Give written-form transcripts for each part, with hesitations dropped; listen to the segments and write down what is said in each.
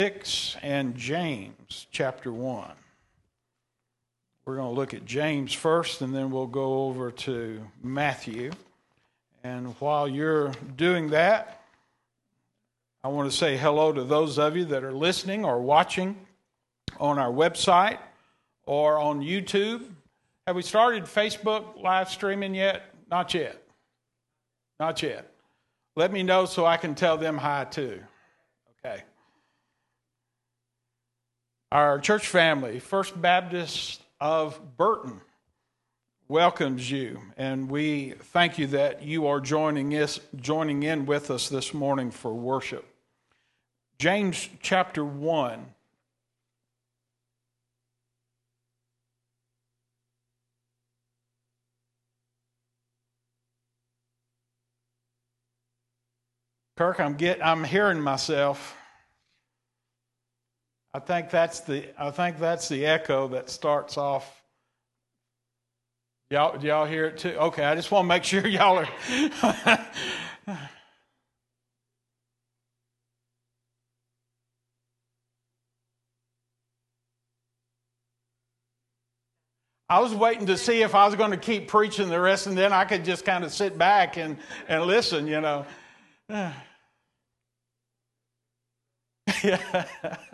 6 and James chapter 1. We're going to look at James first, and then we'll go over to Matthew. And while you're doing that, I want to say hello to those of you that are listening or watching on our website or on YouTube. Have we started Facebook live streaming yet? Not yet. Not yet. Let me know so I can tell them hi too. Okay. Our church family, First Baptist of Burton, welcomes you, and we thank you that you are joining in with us this morning for worship. James chapter 1. Kirk, I'm hearing myself. I think that's the echo that starts off. Do y'all hear it too? Okay, I just want to make sure y'all are. I was waiting to see if I was going to keep preaching the rest, and then I could just kind of sit back and listen, you know. Yeah.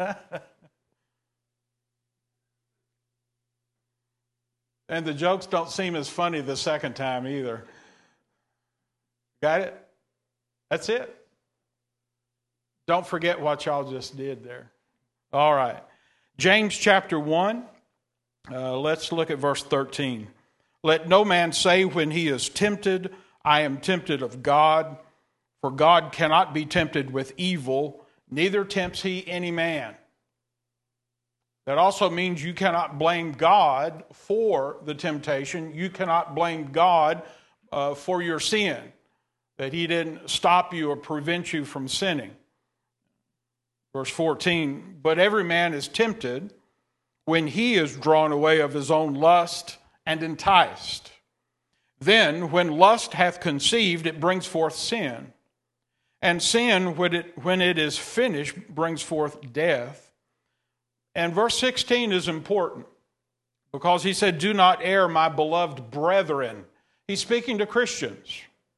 And the jokes don't seem as funny the second time either. Got it? That's it. Don't forget what y'all just did there. All right. James chapter 1. Let's look at verse 13. Let no man say when he is tempted, I am tempted of God. For God cannot be tempted with evil, neither tempts he any man. That also means you cannot blame God for the temptation. You cannot blame God for your sin, that he didn't stop you or prevent you from sinning. Verse 14, but every man is tempted when he is drawn away of his own lust and enticed. Then, when lust hath conceived, it brings forth sin. And sin, when it is finished, brings forth death. And verse 16 is important because he said, do not err, my beloved brethren. He's speaking to Christians.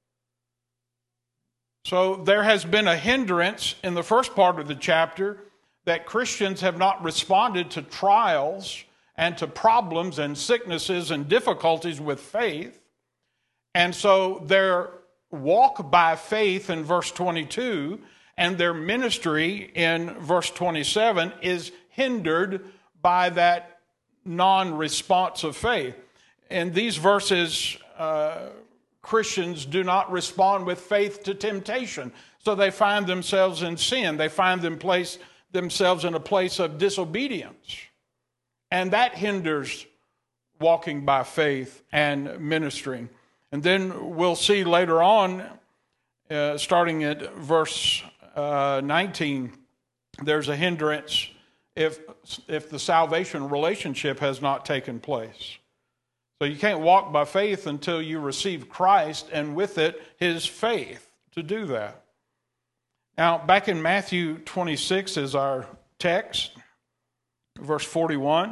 So there has been a hindrance in the first part of the chapter that Christians have not responded to trials and to problems and sicknesses and difficulties with faith. And so their walk by faith in verse 22 and their ministry in verse 27 is hindered by that non-response of faith. In these verses, Christians do not respond with faith to temptation. So they find themselves in sin. They find themselves in a place of disobedience. And that hinders walking by faith and ministering. And then we'll see later on, starting at verse 19, there's a hindrance if the salvation relationship has not taken place. So you can't walk by faith until you receive Christ and with it his faith to do that. Now, back in Matthew 26 is our text, verse 41.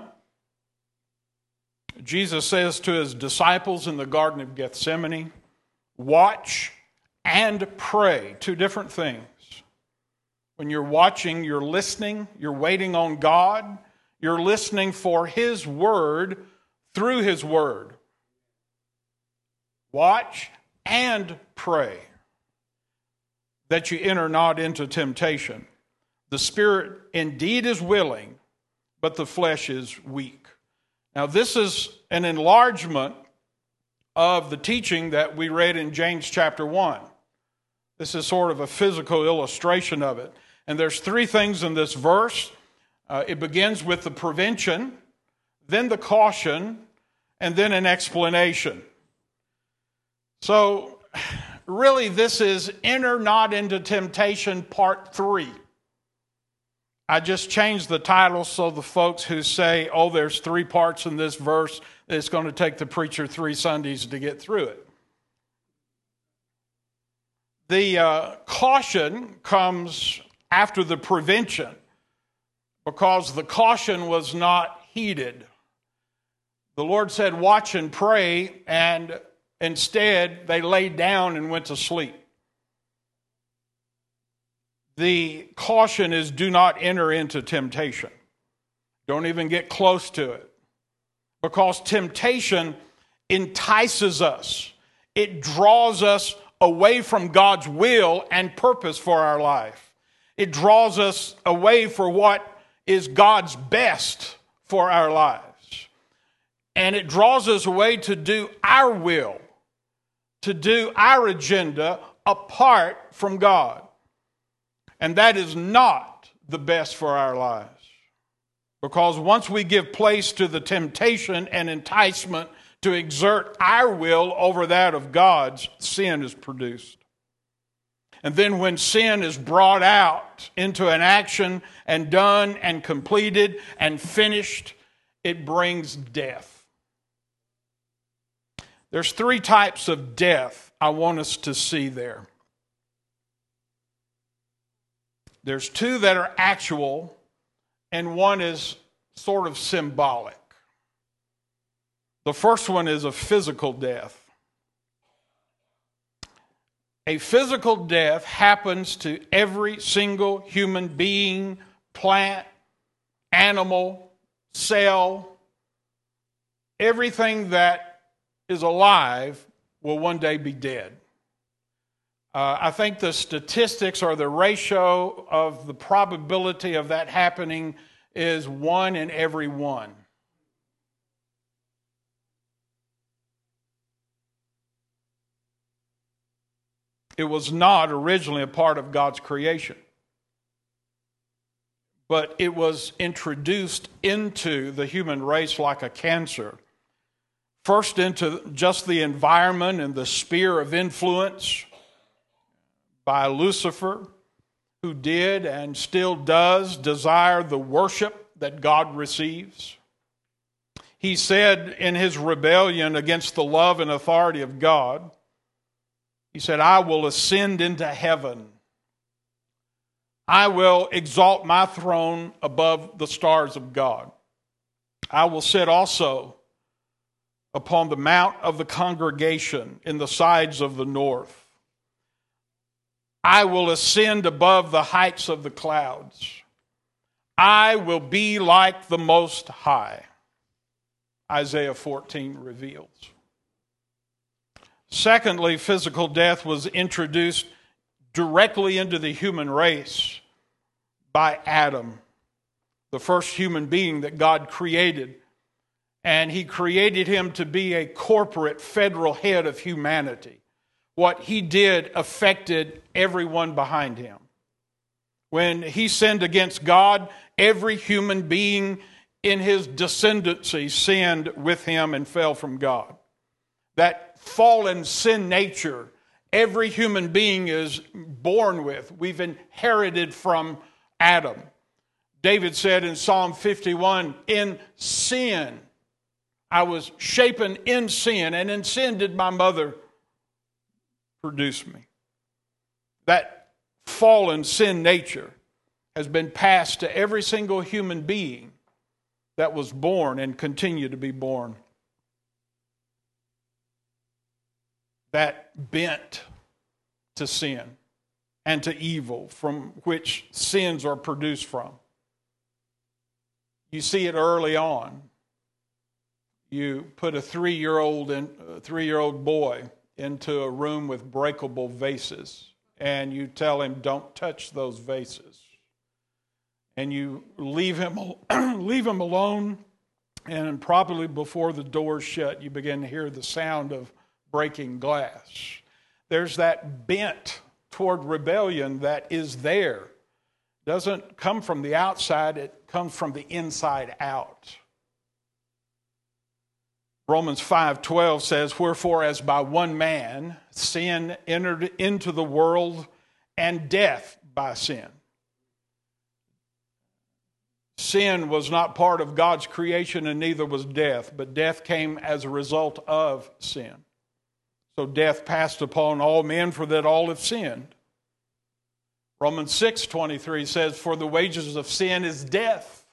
Jesus says to his disciples in the Garden of Gethsemane, watch and pray. Two different things. When you're watching, you're listening, you're waiting on God, you're listening for his word through his word. Watch and pray that you enter not into temptation. The spirit indeed is willing, but the flesh is weak. Now, this is an enlargement of the teaching that we read in James chapter 1. This is sort of a physical illustration of it. And there's three things in this verse. It begins with the prevention, then the caution, and then an explanation. So, really, this is Enter Not Into Temptation Part 3. I just changed the title so the folks who say, oh, there's three parts in this verse, it's going to take the preacher 3 Sundays to get through it. The caution comes after the prevention. because the caution was not heeded. The Lord said, watch and pray, and instead they laid down and went to sleep. The caution is do not enter into temptation. Don't even get close to it. Because temptation entices us. It draws us away from God's will and purpose for our life. It draws us away from what is God's best for our lives. And it draws us away to do our will, to do our agenda apart from God. And that is not the best for our lives. Because once we give place to the temptation and enticement to exert our will over that of God's, sin is produced. And then when sin is brought out into an action and done and completed and finished, it brings death. There's 3 types of death I want us to see there. There's 2 that are actual, and 1 is sort of symbolic. The first one is a physical death. A physical death happens to every single human being, plant, animal, cell. Everything that is alive will one day be dead. I think the statistics or the ratio of the probability of that happening is 1 in every 1. It was not originally a part of God's creation, but it was introduced into the human race like a cancer. First into just the environment and the sphere of influence by Lucifer, who did and still does desire the worship that God receives. He said in his rebellion against the love and authority of God, he said, I will ascend into heaven. I will exalt my throne above the stars of God. I will sit also upon the mount of the congregation in the sides of the north. I will ascend above the heights of the clouds. I will be like the Most High. Isaiah 14 reveals. Secondly, physical death was introduced directly into the human race by Adam, the first human being that God created. And he created him to be a corporate federal head of humanity. What he did affected everyone behind him. When he sinned against God, every human being in his descendancy sinned with him and fell from God. That fallen sin nature, every human being is born with. We've inherited from Adam. David said in Psalm 51, in sin, I was shapen in sin, and in sin did my mother produce me. That fallen sin nature has been passed to every single human being that was born and continue to be born. That bent to sin and to evil from which sins are produced from. You see it early on. You put a 3-year-old boy into a room with breakable vases, and you tell him, don't touch those vases. And you leave him alone, and probably before the door's shut, you begin to hear the sound of breaking glass. There's that bent toward rebellion that is there. It doesn't come from the outside, it comes from the inside out. Romans 5:12 says, wherefore as by one man sin entered into the world, and death by sin. Sin was not part of God's creation, and neither was death, but death came as a result of sin. So death passed upon all men, for that all have sinned. Romans 6:23 says, for the wages of sin is death.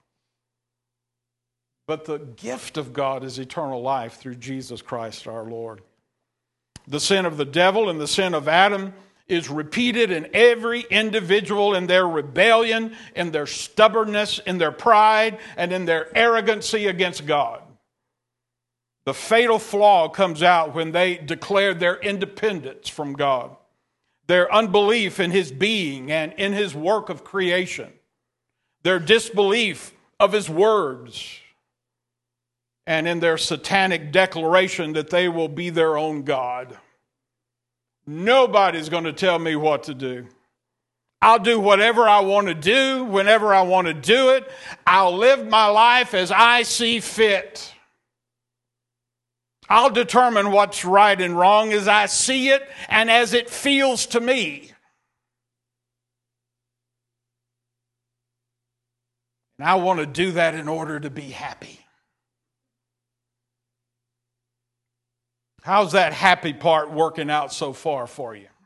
But the gift of God is eternal life through Jesus Christ our Lord. The sin of the devil and the sin of Adam is repeated in every individual in their rebellion, in their stubbornness, in their pride, and in their arrogancy against God. The fatal flaw comes out when they declare their independence from God, their unbelief in His being and in His work of creation, their disbelief of His words, and in their satanic declaration that they will be their own God. Nobody's going to tell me what to do. I'll do whatever I want to do, whenever I want to do it. I'll live my life as I see fit. I'll determine what's right and wrong as I see it and as it feels to me. And I want to do that in order to be happy. How's that happy part working out so far for you?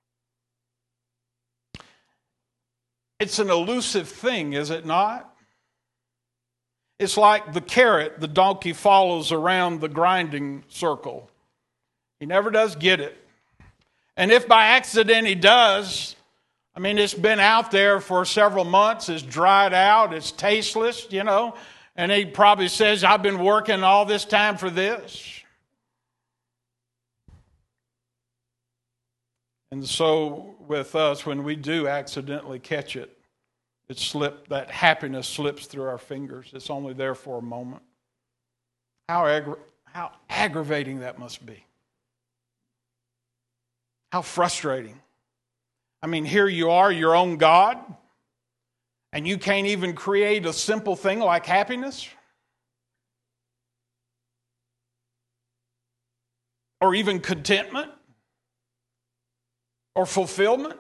It's an elusive thing, is it not? It's like the carrot the donkey follows around the grinding circle. He never does get it. And if by accident he does, it's been out there for several months, it's dried out, it's tasteless, and he probably says, I've been working all this time for this. And so with us, when we do accidentally catch it, that happiness slips through our fingers. It's only there for a moment. How aggravating that must be. How frustrating. Here you are, your own God, and you can't even create a simple thing like happiness? Or even contentment? Or fulfillment?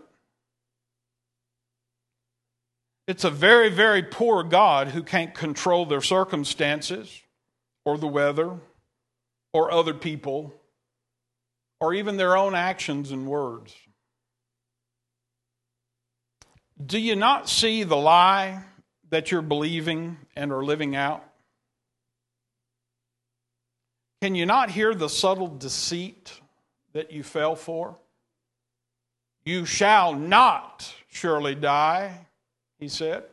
It's a very, very poor God who can't control their circumstances, or the weather, or other people, or even their own actions and words. Do you not see the lie that you're believing and are living out? Can you not hear the subtle deceit that you fell for? You shall not surely die, He said.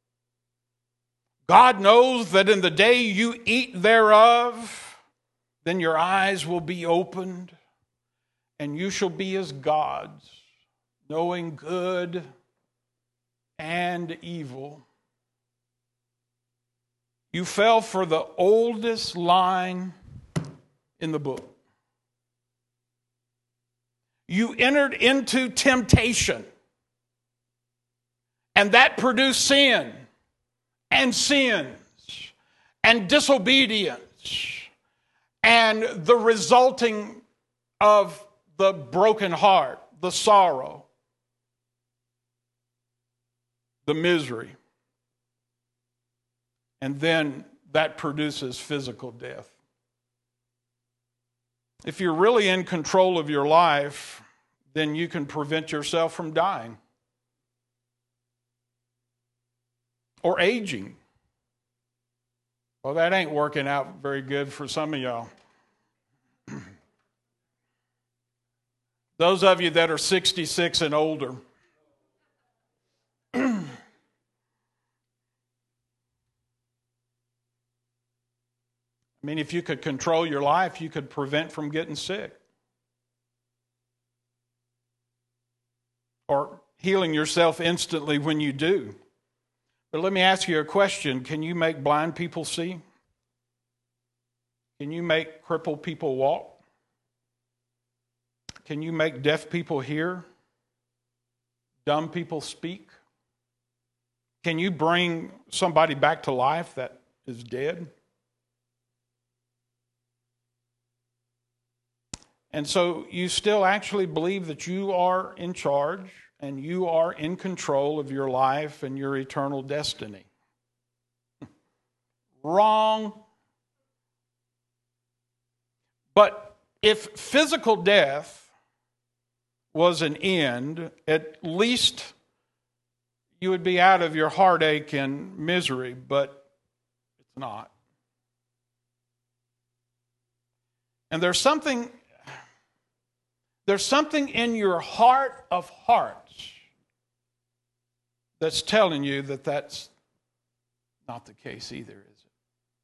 God knows that in the day you eat thereof, then your eyes will be opened, and you shall be as gods, knowing good and evil. You fell for the oldest line in the book. You entered into temptation, and that produced sin and sins and disobedience and the resulting of the broken heart, the sorrow, the misery. And then that produces physical death. If you're really in control of your life, then you can prevent yourself from dying or aging. Well, that ain't working out very good for some of y'all. Those of you that are 66 and older, if you could control your life, you could prevent from getting sick. Or healing yourself instantly when you do. But let me ask you a question. Can you make blind people see? Can you make crippled people walk? Can you make deaf people hear? Dumb people speak? Can you bring somebody back to life that is dead? And so you still actually believe that you are in charge and you are in control of your life and your eternal destiny. Wrong. But if physical death was an end, at least you would be out of your heartache and misery, but it's not. And there's something in your heart of hearts that's telling you that that's not the case either, is it?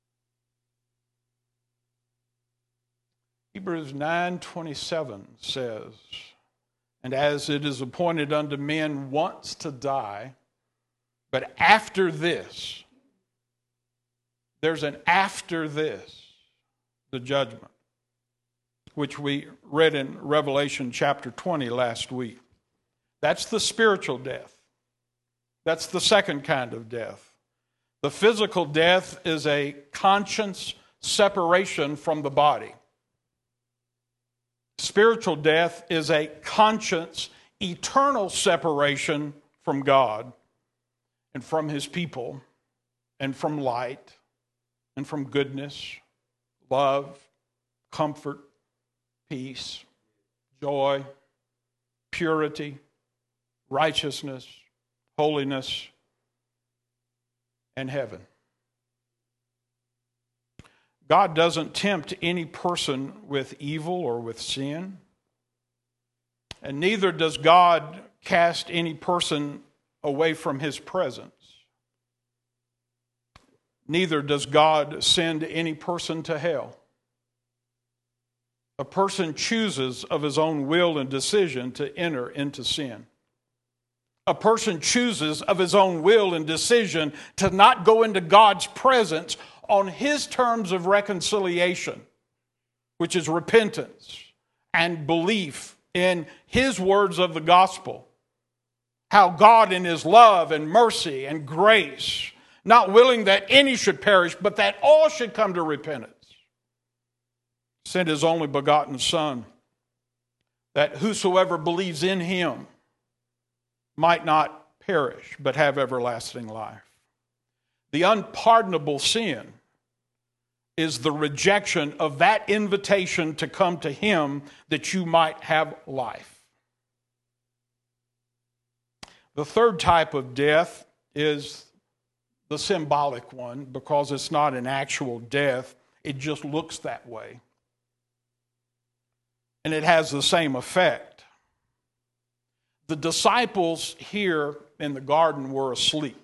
Hebrews 9:27 says, "And as it is appointed unto men once to die, but after this," there's an after this, the judgment, which we read in Revelation chapter 20 last week. That's the spiritual death. That's the second kind of death. The physical death is a conscience separation from the body. Spiritual death is a conscience, eternal separation from God and from His people and from light and from goodness, love, comfort, peace, joy, purity, righteousness, holiness, and heaven. God doesn't tempt any person with evil or with sin, and neither does God cast any person away from His presence. Neither does God send any person to hell. A person chooses of his own will and decision to enter into sin. A person chooses of his own will and decision to not go into God's presence on His terms of reconciliation, which is repentance and belief in His words of the gospel. How God in His love and mercy and grace, not willing that any should perish, but that all should come to repentance, sent His only begotten Son, that whosoever believes in Him might not perish, but have everlasting life. The unpardonable sin is the rejection of that invitation to come to Him that you might have life. The third type of death is the symbolic one, because it's not an actual death. It just looks that way. And it has the same effect. The disciples here in the garden were asleep.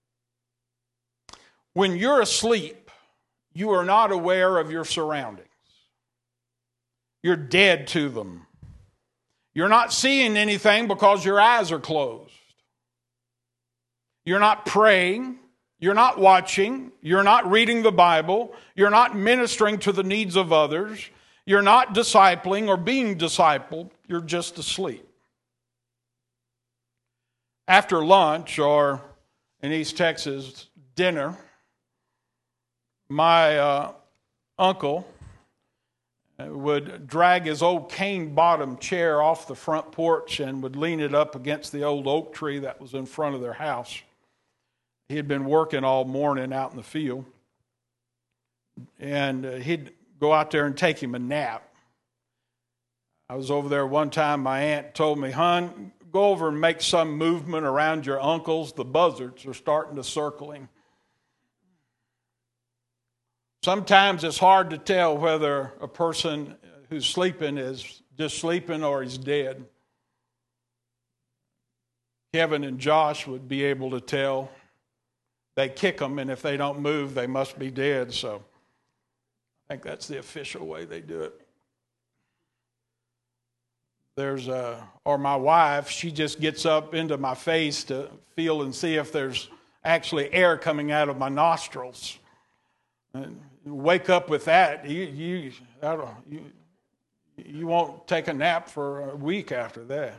When you're asleep, you are not aware of your surroundings. You're dead to them. You're not seeing anything because your eyes are closed. You're not praying. You're not watching. You're not reading the Bible. You're not ministering to the needs of others. You're not discipling or being discipled. You're just asleep. After lunch, or in East Texas, dinner, my uncle would drag his old cane-bottom chair off the front porch and would lean it up against the old oak tree that was in front of their house. He had been working all morning out in the field, and he'd go out there and take him a nap. I was over there one time, my aunt told me, "Hon, go over and make some movement around your uncles. The buzzards are starting to circle him." Sometimes it's hard to tell whether a person who's sleeping is just sleeping or he's dead. Kevin and Josh would be able to tell. They kick them, and if they don't move, they must be dead. So I think that's the official way they do it. Or my wife, she just gets up into my face to feel and see if there's actually air coming out of my nostrils. And you wake up with that, you won't take a nap for a week after that.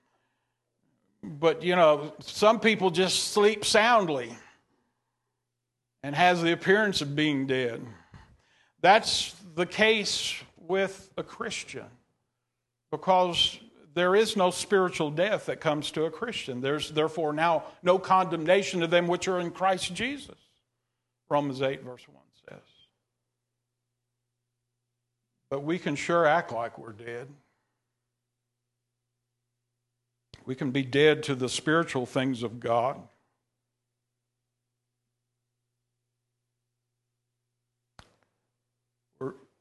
But, some people just sleep soundly and has the appearance of being dead. That's the case with a Christian, because there is no spiritual death that comes to a Christian. There's therefore now no condemnation to them which are in Christ Jesus, Romans 8 verse 1 says. But we can sure act like we're dead. We can be dead to the spiritual things of God.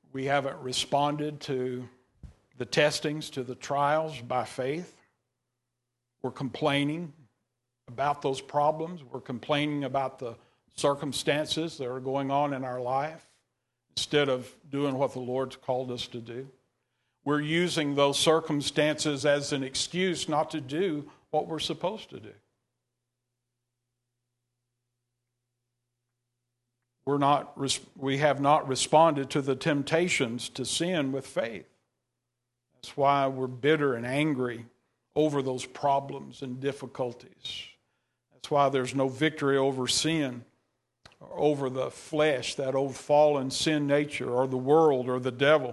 We haven't responded to the testings, to the trials by faith. We're complaining about those problems. We're complaining about the circumstances that are going on in our life instead of doing what the Lord's called us to do. We're using those circumstances as an excuse not to do what we're supposed to do. We have not responded to the temptations to sin with faith. That's why we're bitter and angry over those problems and difficulties. That's why there's no victory over sin, or over the flesh, that old fallen sin nature, or the world, or the devil.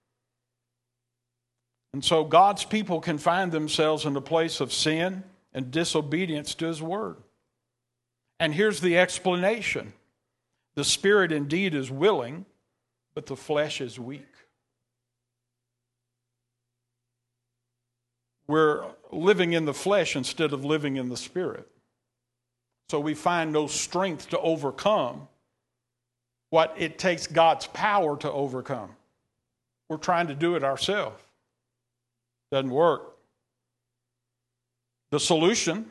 And so God's people can find themselves in a place of sin and disobedience to His word. And here's the explanation. The spirit indeed is willing, but the flesh is weak. We're living in the flesh instead of living in the spirit. So we find no strength to overcome what it takes God's power to overcome. We're trying to do it ourselves. Doesn't work. The solution,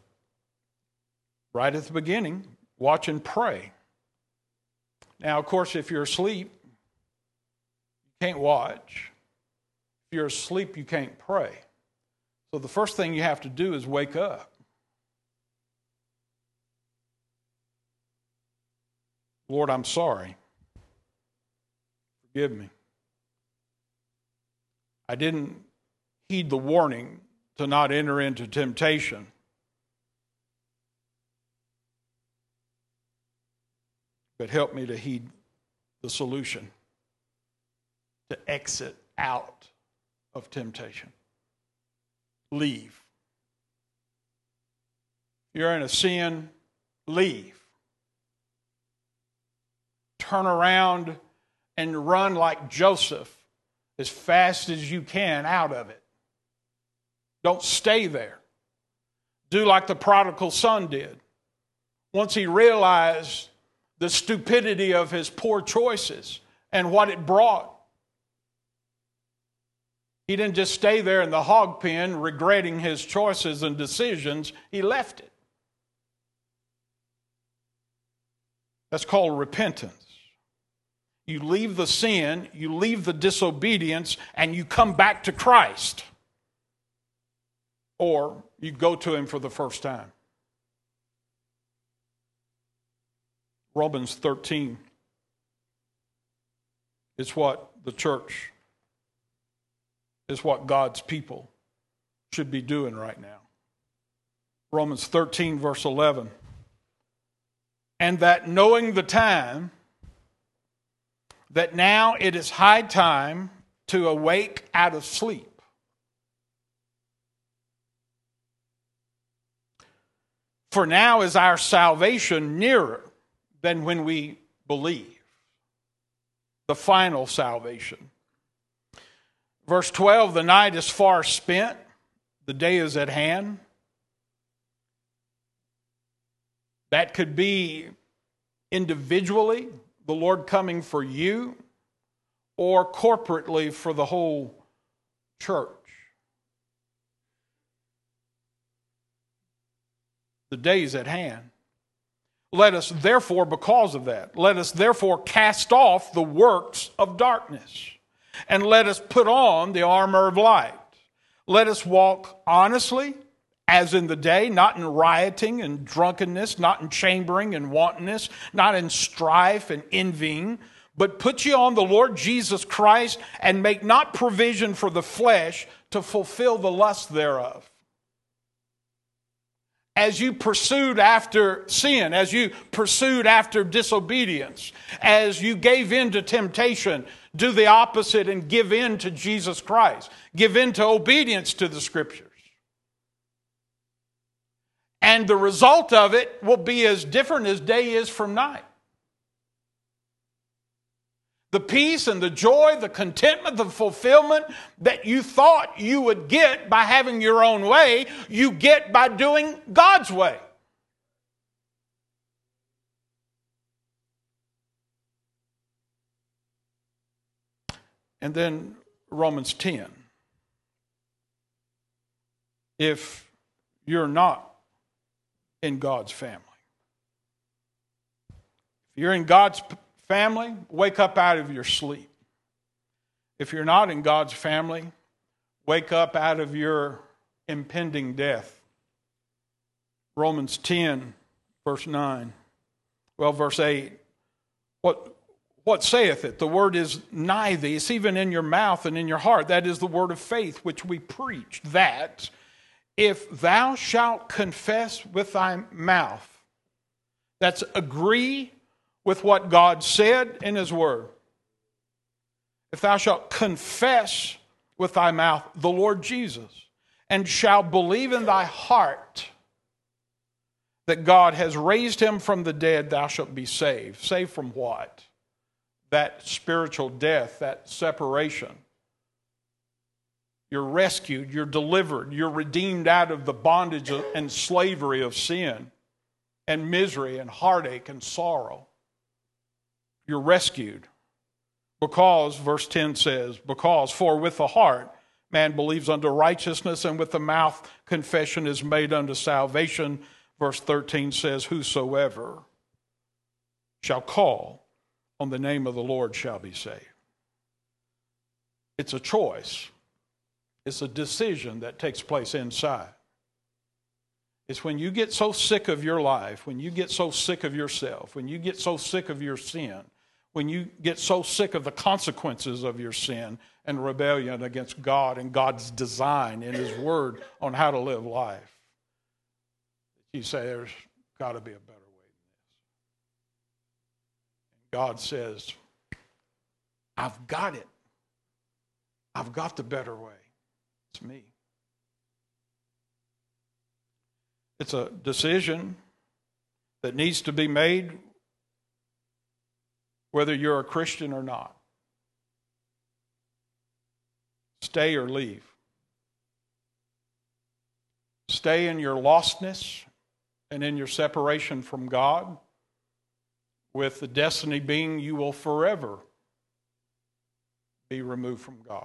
right at the beginning, watch and pray. Now, of course, if you're asleep, you can't watch. If you're asleep, you can't pray. So the first thing you have to do is wake up. Lord, I'm sorry. Forgive me. I didn't heed the warning to not enter into temptation. But help me to heed the solution, to exit out of temptation. Leave. You're in a sin, leave. Turn around and run like Joseph as fast as you can out of it. Don't stay there. Do like the prodigal son did. Once he realized the stupidity of his poor choices and what it brought, he didn't just stay there in the hog pen regretting his choices and decisions. He left it. That's called repentance. You leave the sin, you leave the disobedience, and you come back to Christ. Or you go to Him for the first time. Romans 13 is what the church, is what God's people should be doing right now. Romans 13, verse 11. And that knowing the time, that now it is high time to awake out of sleep. For now is our salvation nearer than when we believe. The final salvation. Verse 12, the night is far spent, the day is at hand. That could be individually, the Lord coming for you, or corporately for the whole church. The day is at hand. Let us therefore, because of that, let us therefore cast off the works of darkness, and let us put on the armor of light. Let us walk honestly, as in the day, not in rioting and drunkenness, not in chambering and wantonness, not in strife and envying, but put ye on the Lord Jesus Christ, and make not provision for the flesh to fulfill the lust thereof. As you pursued after sin, as you pursued after disobedience, as you gave in to temptation, do the opposite and give in to Jesus Christ. Give in to obedience to the Scriptures. And the result of it will be as different as day is from night. The peace and the joy, the contentment, the fulfillment that you thought you would get by having your own way, you get by doing God's way. And then Romans 10. If you're not in God's family, if you're in God's family, wake up out of your sleep. If you're not in God's family, wake up out of your impending death. Romans 10, verse 9. Well, verse 8. What saith it? The word is nigh thee. It's even in your mouth and in your heart. That is the word of faith which we preach. That if thou shalt confess with thy mouth, that's agree with what God said in his word. If thou shalt confess with thy mouth the Lord Jesus, and shalt believe in thy heart that God has raised him from the dead, thou shalt be saved. Saved from what? That spiritual death, that separation. You're rescued, you're delivered, you're redeemed out of the bondage and slavery of sin and misery and heartache and sorrow. You're rescued. Because, verse 10 says, because for with the heart man believes unto righteousness, and with the mouth confession is made unto salvation. Verse 13 says, whosoever shall call on the name of the Lord shall be saved. It's a choice. It's a decision that takes place inside. It's when you get so sick of your life, when you get so sick of yourself, when you get so sick of your sin, when you get so sick of the consequences of your sin and rebellion against God and God's design in his word on how to live life, you say there's got to be a better way than this. God says, I've got it. I've got the better way. It's me. It's a decision that needs to be made whether you're a Christian or not. Stay or leave. Stay in your lostness and in your separation from God, with the destiny being you will forever be removed from God.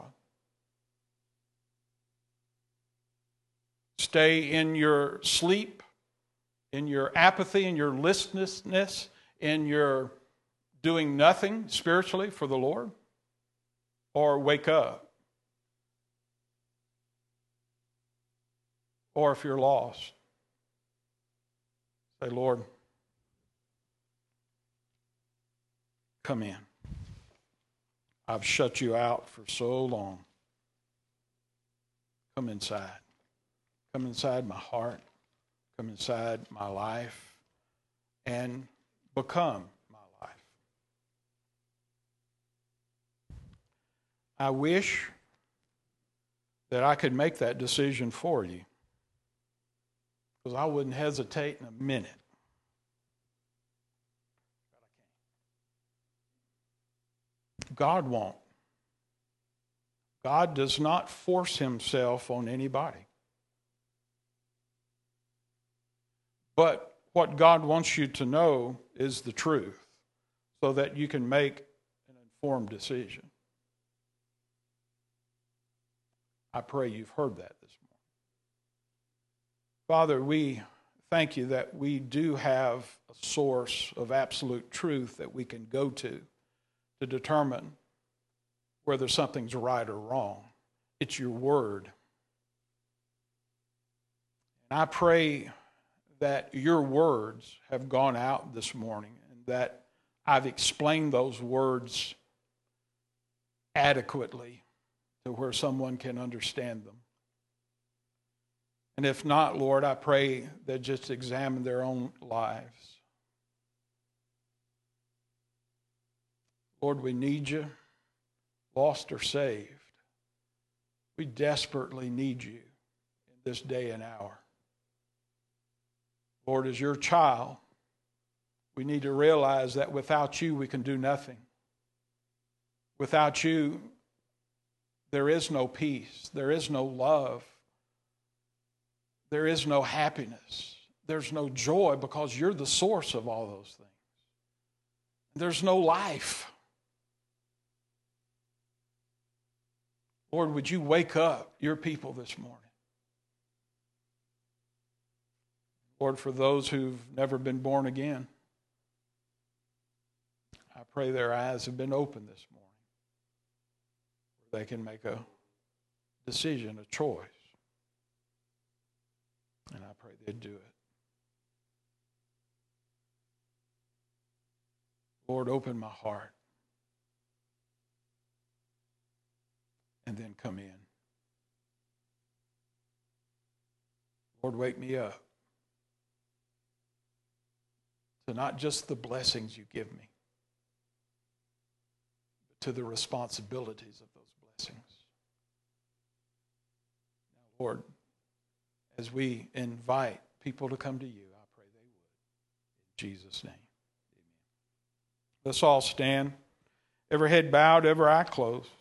Stay in your sleep, in your apathy, in your listlessness, in your doing nothing spiritually for the Lord, or wake up. Or if you're lost, say, Lord, come in. I've shut you out for so long. Come inside. Come inside my heart. Come inside my life and become my life. I wish that I could make that decision for you, because I wouldn't hesitate in a minute. God won't. God does not force himself on anybody. But what God wants you to know is the truth, so that you can make an informed decision. I pray you've heard that this morning. Father, we thank you that we do have a source of absolute truth that we can go to determine whether something's right or wrong. It's your word. And I pray that your words have gone out this morning, and that I've explained those words adequately to where someone can understand them. And if not, Lord, I pray they just examine their own lives. Lord, we need you, lost or saved. We desperately need you in this day and hour. Lord, as your child, we need to realize that without you, we can do nothing. Without you, there is no peace. There is no love. There is no happiness. There's no joy, because you're the source of all those things. There's no life. Lord, would you wake up your people this morning? Lord, for those who've never been born again, I pray their eyes have been opened this morning, where they can make a decision, a choice. And I pray they'd do it. Lord, open my heart. And then come in. Lord, wake me up to not just the blessings you give me, but to the responsibilities of those blessings. Now, Lord, as we invite people to come to you, I pray they would. In Jesus' name, amen. Let's all stand. Every head bowed, every eye closed.